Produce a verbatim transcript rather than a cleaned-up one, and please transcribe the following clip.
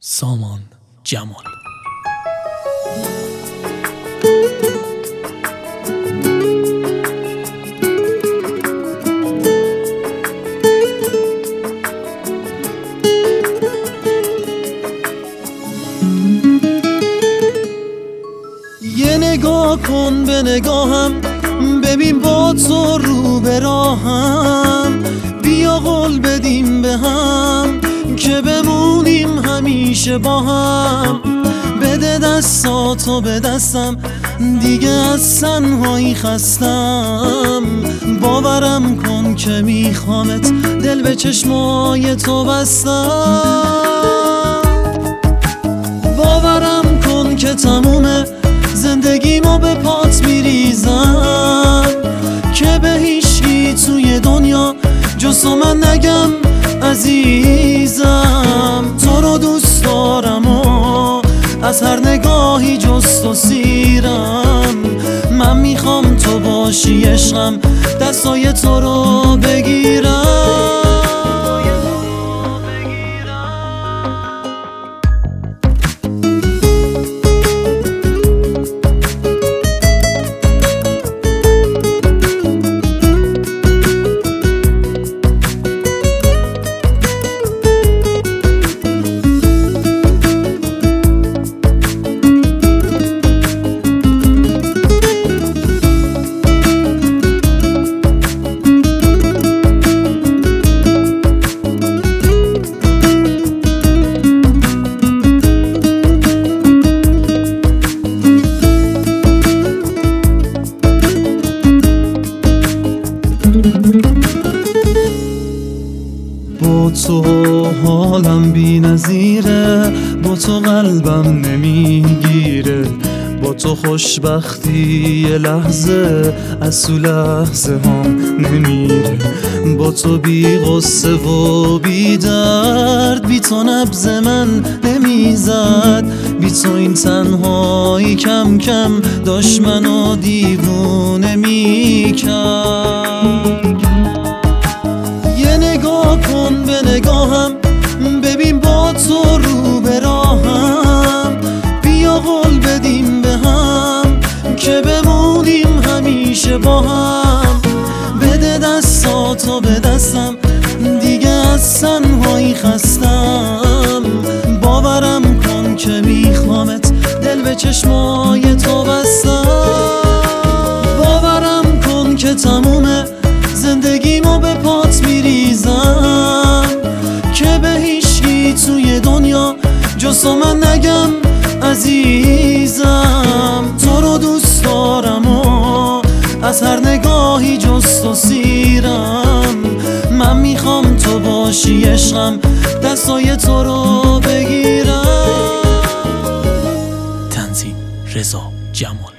سامان جمال. یه نگاه کن به نگاهم، ببین با تو رو به راهم. بیا قول بدیم به هم که بمونیم همیشه با هم. بده دستاتو به دستم، دیگه از تنهایی خستم. باورم کن که میخوامت، دل به چشمای تو بستم. باورم کن که تمومه زندگیمو به پات میریزم، که به هیچکی توی دنیا جز تو من نگم عزیزم. تو رو دوست دارم و از هر نگاهی جز تو سیرم. من میخوام تو باشی عشقم، دستای تو رو بگیرم. با تو حالم بی نظیره، با تو قلبم نمیگیره. با تو خوشبختی یه لحظه از تو لحظه هم نمیره. با تو بی غصه و بی درد، بی تو نبض من نمیزد. بی تو این تنهایی کم کم داشت منو دیوونه میکرد. یه نگاه کن به نگاهم، ببین با تو رو به راهم. بیا قول بدیم به هم که بمونیم همیشه با هم. بده دستاتو به دستم، دیگه از تنهایی خستم. باورم کن که میخوامت، دل به چشمای تو بستم. باورم کن که تمومه زندگیمو به پات میریزم، که به هیچکی توی دنیا جز تو من نگم عزیزم. تو رو دوست دارم و از هر نگاهی جز تو سیرم. من میخوام تو باشی عشقم، دستای تو رو بگیرم. تنظیم رضا جمال.